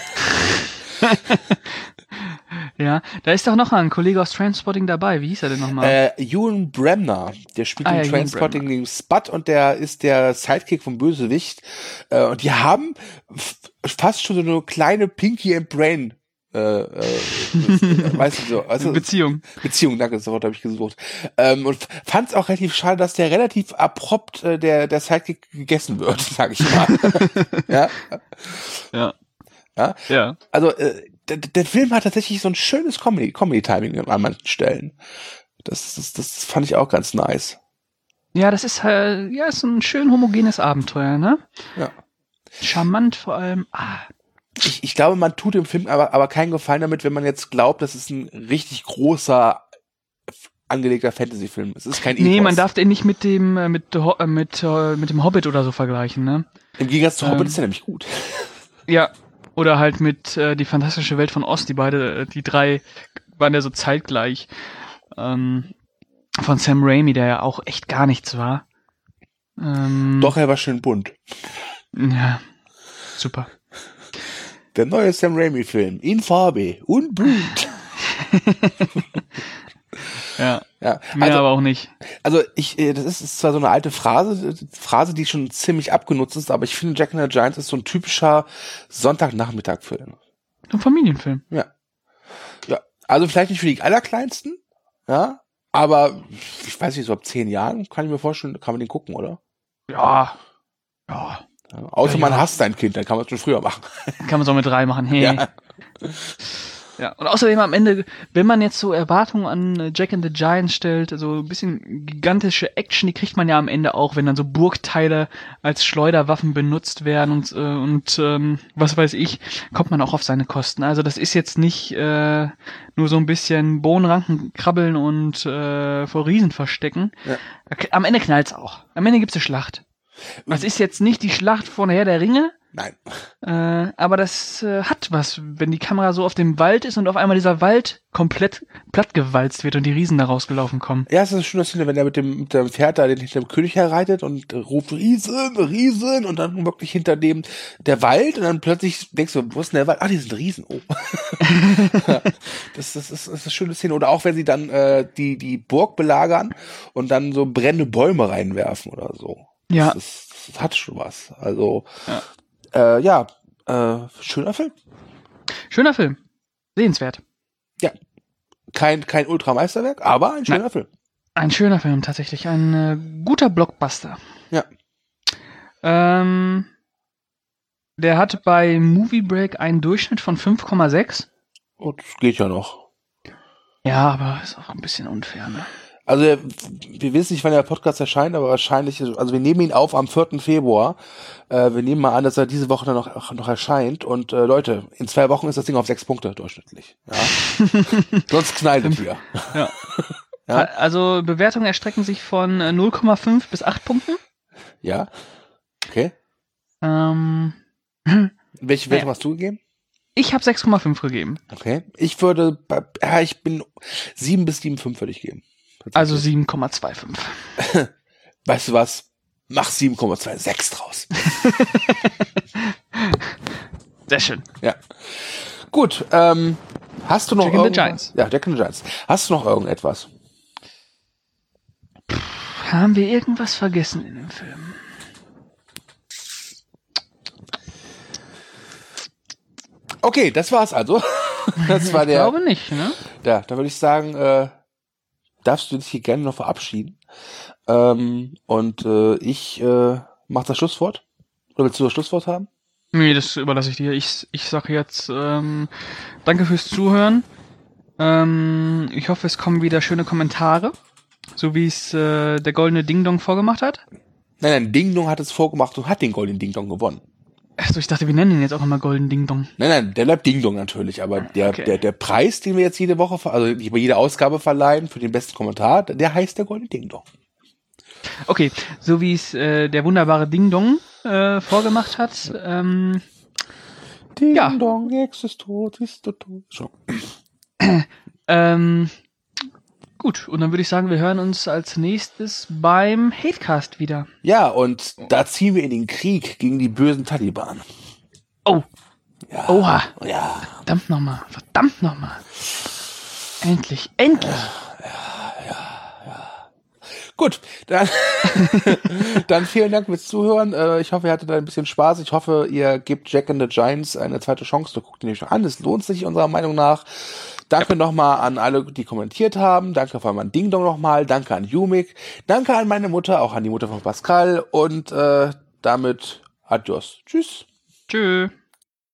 Ja, da ist doch noch ein Kollege aus Transporting dabei. Wie hieß er denn nochmal? Ewan Bremner. Der spielt in Transporting den Spud und der ist der Sidekick vom Bösewicht. Und die haben fast schon so eine kleine Pinky and Brain weißt du so. Also, Beziehung, danke, das Wort habe ich gesucht. Und fand es auch relativ schade, dass der relativ abrupt der Sidekick gegessen wird, sag ich mal. Ja. Also der Film hat tatsächlich so ein schönes Comedy-Timing an manchen Stellen. Das fand ich auch ganz nice. Ja, das ist ist so ein schön homogenes Abenteuer, ne? Ja. Charmant vor allem. Ich glaube, man tut dem Film aber keinen Gefallen damit, wenn man jetzt glaubt, das ist ein richtig großer angelegter Fantasy-Film. Es ist kein Epos. Nee, man darf den nicht mit dem Hobbit oder so vergleichen, ne? Im Gegensatz zu Hobbit ist er nämlich gut. Ja. Oder halt mit Die fantastische Welt von Oz, die drei waren ja so zeitgleich. Von Sam Raimi, der ja auch echt gar nichts war. Doch, er war schön bunt. Ja, super. Der neue Sam Raimi-Film, in Farbe und Blut. Ja, mehr aber auch nicht. Also das ist zwar so eine alte Phrase, die schon ziemlich abgenutzt ist, aber ich finde, Jack and the Giants ist so ein typischer Sonntagnachmittag-Film. Ein Familienfilm. Ja. Also vielleicht nicht für die Allerkleinsten, ja, aber ich weiß nicht, so ab 10 Jahren kann ich mir vorstellen, kann man den gucken, oder? Ja. Außer man hasst sein Kind, dann kann man es schon früher machen. Kann man es auch mit 3 machen, hey. Ja. Ja, und außerdem am Ende, wenn man jetzt so Erwartungen an Jack and the Giants stellt, so ein bisschen gigantische Action, die kriegt man ja am Ende auch, wenn dann so Burgteile als Schleuderwaffen benutzt werden und was weiß ich, kommt man auch auf seine Kosten. Also das ist jetzt nicht nur so ein bisschen Bohnenranken krabbeln und vor Riesen verstecken. Ja. Am Ende knallt's auch. Am Ende gibt's eine Schlacht. Das ist jetzt nicht die Schlacht von Herr der Ringe. Nein. Aber das hat was, wenn die Kamera so auf dem Wald ist und auf einmal dieser Wald komplett plattgewalzt wird und die Riesen da rausgelaufen kommen. Ja, es ist eine schöne Szene, wenn er mit dem Pferd da hinter dem König herreitet und ruft Riesen, Riesen und dann wirklich hinter dem der Wald und dann plötzlich denkst du, wo ist denn der Wald? Ah, die sind Riesen. Oh. Das ist eine schöne Szene. Oder auch wenn sie dann die Burg belagern und dann so brennende Bäume reinwerfen oder so. Ja. Das hat schon was. Also schöner Film. Schöner Film. Sehenswert. Ja. Kein Ultrameisterwerk, aber ein schöner Film. Ein schöner Film, tatsächlich. Ein guter Blockbuster. Ja. Der hat bei Movie Break einen Durchschnitt von 5,6. Oh, das geht ja noch. Ja, aber ist auch ein bisschen unfair, ne? Also wir wissen nicht, wann der Podcast erscheint, aber wahrscheinlich, also wir nehmen ihn auf am 4. Februar. Wir nehmen mal an, dass er diese Woche dann noch erscheint. Und Leute, in 2 Wochen ist das Ding auf 6 Punkte durchschnittlich. Ja. Sonst knallt es wieder. Ja. Ja. Also Bewertungen erstrecken sich von 0,5 bis 8 Punkten. Ja. Okay. Welche Wertung hast du gegeben? Ich habe 6,5 gegeben. Okay. Ich bin 7 bis 7,5 würde ich geben. Also 7,25. Weißt du was? Mach 7,26 draus. Sehr schön. Ja. Gut, hast du noch Jack and the Giants. Ja, Jack and the Giants. Hast du noch irgendetwas? Haben wir irgendwas vergessen in dem Film? Okay, das war's also. Das war Ich glaube nicht, ne? Ja, da würde ich sagen, darfst du dich hier gerne noch verabschieden. Ich mach das Schlusswort. Oder willst du das Schlusswort haben? Nee, das überlasse ich dir. Ich sage jetzt danke fürs Zuhören. Ich hoffe, es kommen wieder schöne Kommentare, so wie es der goldene Ding Dong vorgemacht hat. Nein, Ding Dong hat es vorgemacht und hat den goldenen Ding Dong gewonnen. Achso, ich dachte, wir nennen ihn jetzt auch nochmal golden Ding Dong. Nein, der bleibt Ding Dong natürlich, aber der Preis, den wir jetzt jede Woche, also bei jeder Ausgabe verleihen für den besten Kommentar, der heißt der goldene Ding Dong. Okay, so wie es der wunderbare Ding Dong vorgemacht hat. Ding Ja. Dong, Ex ist tot, ist tot. So. Gut, und dann würde ich sagen, wir hören uns als nächstes beim Hatecast wieder. Ja, und da ziehen wir in den Krieg gegen die bösen Taliban. Oh. Ja. Oha. Ja. Verdammt nochmal. Endlich. Gut, dann vielen Dank fürs Zuhören. Ich hoffe, ihr hattet ein bisschen Spaß. Ich hoffe, ihr gebt Jack and the Giants eine zweite Chance. Guckt ihn euch an. Es lohnt sich unserer Meinung nach. Danke nochmal an alle, die kommentiert haben. Danke vor allem an Ding Dong nochmal. Danke an Yumik. Danke an meine Mutter, auch an die Mutter von Pascal. Und damit adios. Tschüss. Tschö.